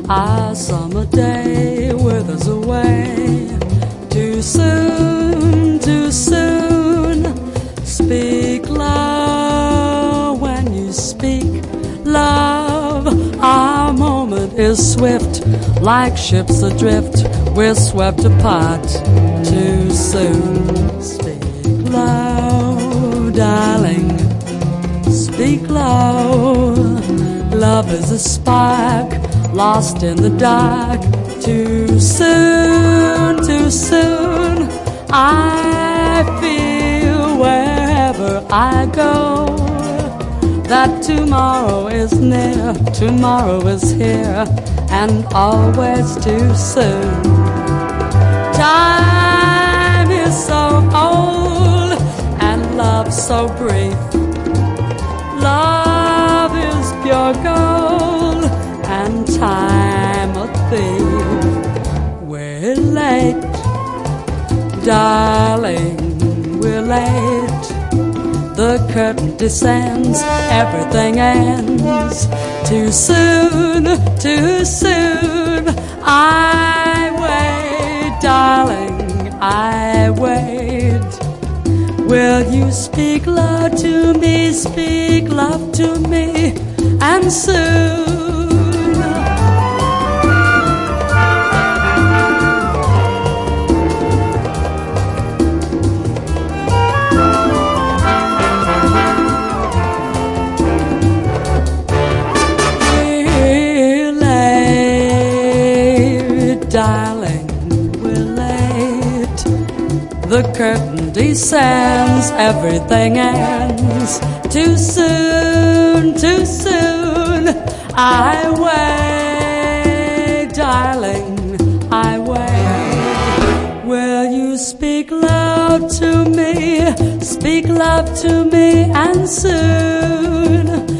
Our summer day withers away. Too soon, too soon. Speak love when you speak love. Our moment is swift, like ships adrift. We're swept apart too soon. Speak low, darling. Speak low. Love is a spark lost in the dark. Too soon, too soon. I feel wherever I go that tomorrow is near, tomorrow is here, and always too soon. Time is so old and love so brief. Love is pure gold and time a thief. We're late, darling, we're late. The curtain descends, everything ends. Too soon, too soon. I wait, darling, I wait. Will you speak love to me, speak love to me, and soon? Darling, we're late. The curtain descends, everything ends. Too soon, too soon. I wait, darling, I wait. Will you speak love to me, speak love to me, and soon?